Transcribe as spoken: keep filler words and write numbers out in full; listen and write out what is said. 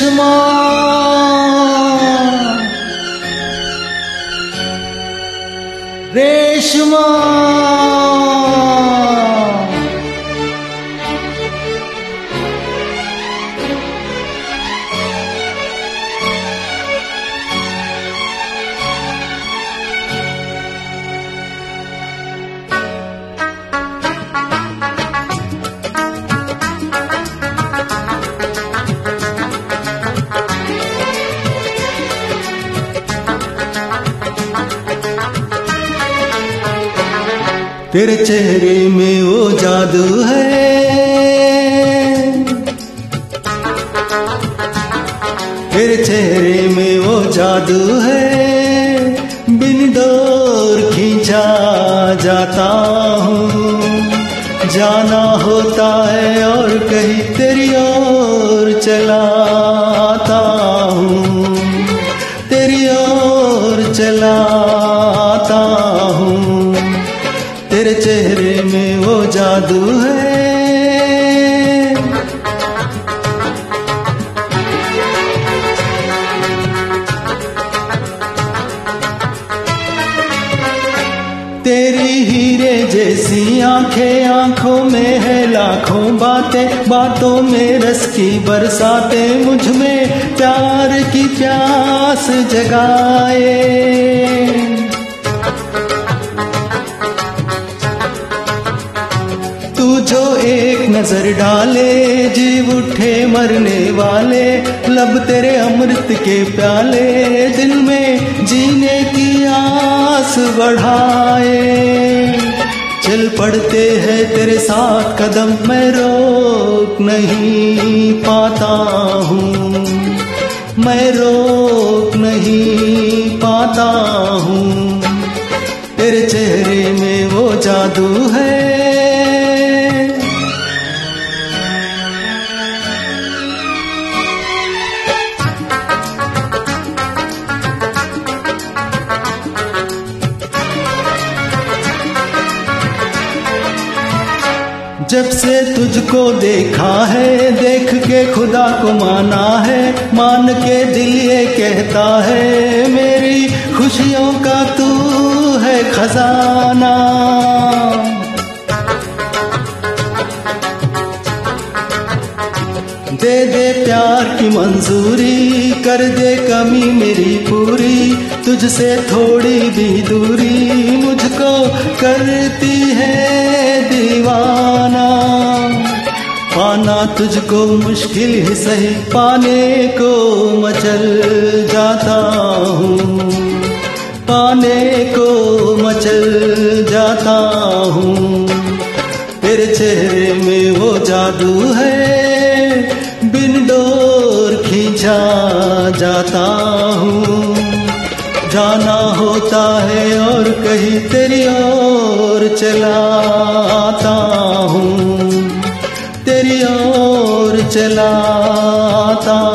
रेशमा रेशमा तेरे चेहरे में वो जादू है, तेरे चेहरे में वो जादू है, बिन डोर खींचा जाता हूँ। जाना होता है और कहीं तेरी ओर चला आता हूँ, तेरी ओर चला आता हूँ। तेरे चेहरे में वो जादू है। तेरी हीरे जैसी आंखें, आंखों में है लाखों बातें, बातों में रस की बरसातें, मुझ में प्यार की प्यास जगाए। तू जो एक नजर डाले, जीव उठे मरने वाले, लब तेरे अमृत के प्याले, दिल में जीने की आस बढ़ाए। चल पड़ते हैं तेरे साथ कदम, मैं रोक नहीं पाता हूँ, मैं रोक नहीं पाता हूँ। तेरे चेहरे में वो जादू है। जब से तुझको देखा है, देख के खुदा को माना है, मान के दिल ये कहता है, मेरी खुशियों का तू है खजाना। दे दे प्यार की मंजूरी, कर दे कमी मेरी पूरी, तुझसे थोड़ी भी दूरी मुझको करती है दीवाना। पाना तुझको मुश्किल ही सही, पाने को मचल जाता हूँ, पाने को मचल जाता हूँ। तेरे चेहरे में वो जादू है, बिन डोर खींचा जाता हूँ। जाना होता है और कहीं तेरी ओर चला आता हूँ, तेरी ओर चला आता